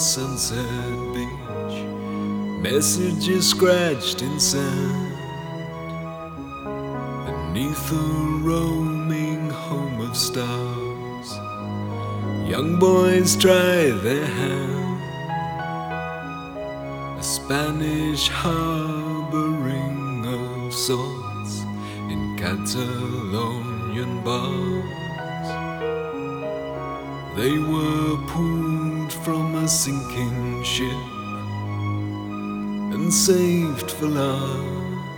sunset beach, messages scratched in sand, beneath a roaming home of stars. Young boys try their hand, a Spanish harboring of sorts in Catalonian bars. They were pulled from a sinking ship and saved for love.